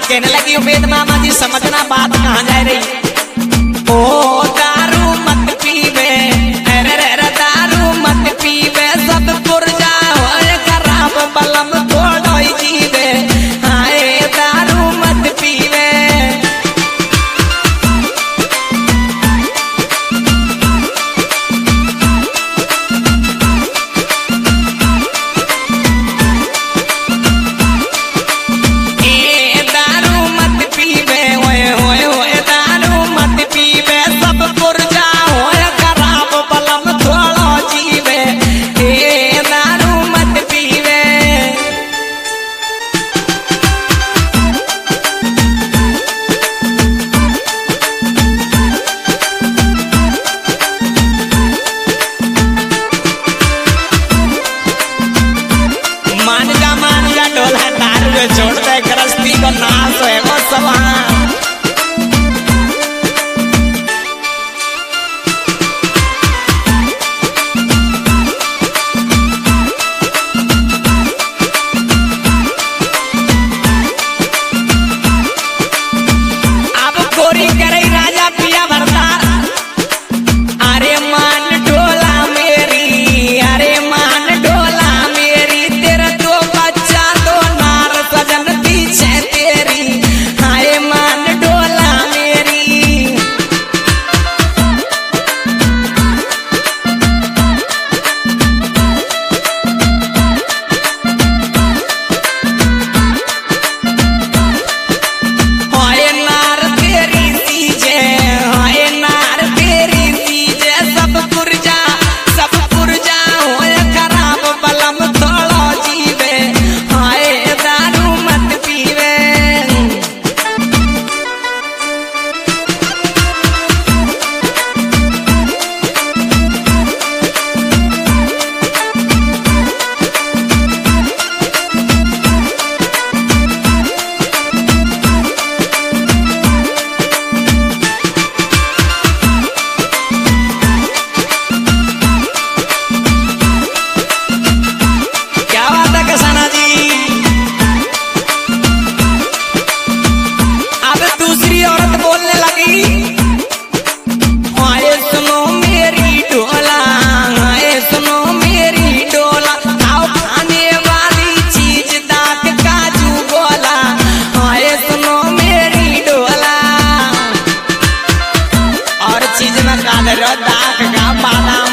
कहने लगी उमेद मामा जी समझना बात कहाँ जा रही। ओ दारू मत पीवे, अरे रे दारू मत पीवे, सब पुरजा होए खराब बलम थोड़ो ही जीवे। हाय दारू मत पीवे। छोड़ दे गृहस्थी को नाश है वो सब। अब गोरी करे राजा पिया भरतार, अरे मान ढोला मेरी, अरे मान ढोला मेरी, तेरा दो बच्चा दो नार सजन पीछे तेरी। हाय मान ढोला मेरी। हाय नार तेरी सीजे, हाय नार तेरी सीजे, सब पुरजा होए खराब बलम थोड़ो जीवे। हाय दारू मत पीवे। क्या बात है किसाना जी। अब दूसरी औरत बोलने लगी, हाय सुनो मेरी ढोला, हाय सुनो मेरी ढोला, खाओ खाने वाली चीज दाक काजू गोला। हाय सुनो मेरी ढोला, और चीज में काल दाक का बादाम